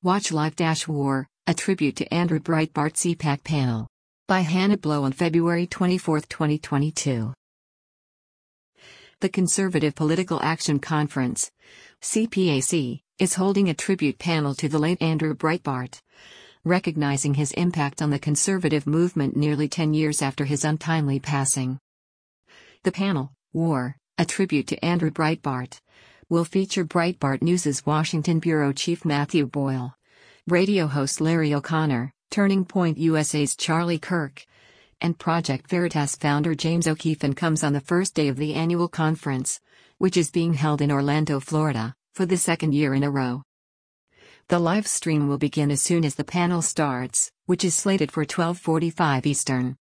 Watch Live-War, a tribute to Andrew Breitbart CPAC panel. By Hannah Blow on February 24, 2022. The Conservative Political Action Conference, CPAC, is holding a tribute panel to the late Andrew Breitbart, recognizing his impact on the conservative movement nearly 10 years after his untimely passing. The panel, War, a tribute to Andrew Breitbart, will feature Breitbart News' Washington bureau chief Matthew Boyle, radio host Larry O'Connor, Turning Point USA's Charlie Kirk, and Project Veritas founder James O'Keefe, and comes on the first day of the annual conference, which is being held in Orlando, Florida, for the second year in a row. The live stream will begin as soon as the panel starts, which is slated for 12:45 Eastern.